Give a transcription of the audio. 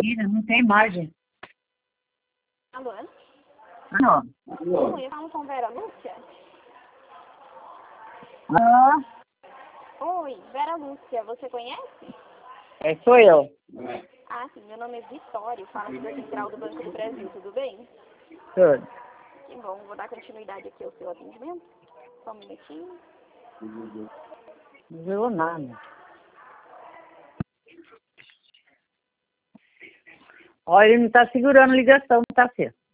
Mentira, não tem margem. Alô? Alô? Oi, eu falo com Vera Lúcia? Alô? Oi, Vera Lúcia, você conhece? Sou eu. Ah, sim, meu nome é Vitória, eu falo da Central do Banco do Brasil, tudo bem? Tudo. Que bom, vou dar continuidade aqui ao seu atendimento. Só um minutinho. Não viu nada. Olha, ele não tá segurando a ligação, não tá certo.